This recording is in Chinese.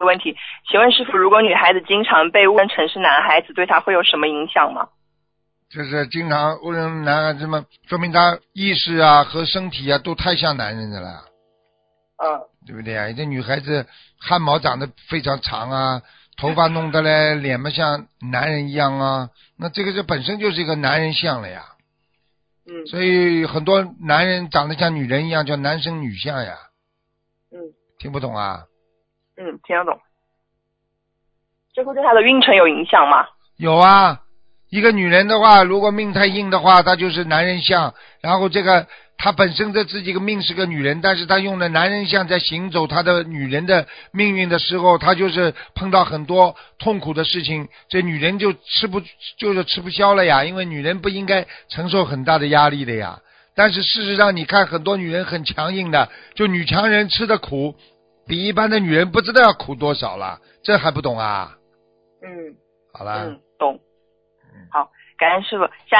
问题，请问师傅，如果女孩子经常被误认成是男孩子，对她会有什么影响吗？ 就是经常误认男孩子嘛，说明他意识啊和身体啊都太像男人的了，对不对啊？有的女孩子汗毛长得非常长啊，头发弄得嘞脸嘛像男人一样啊，那这个就本身就是一个男人相了呀。所以很多男人长得像女人一样，叫男生女相呀。听不懂啊？ 听得懂。这会对她的运程有影响吗？ 有啊，一个女人的话，如果命太硬的话，她就是男人相。然后这个她本身的自己个命是个女人，但是她用了男人相在行走她的女人的命运的时候，她就是碰到很多痛苦的事情，这女人就吃不消了呀。因为女人不应该承受很大的压力的呀。但是事实上，你看很多女人很强硬的，就女强人吃的苦，比一般的女人不知道要苦多少了，这还不懂啊？好了。 懂。好，感恩师傅。下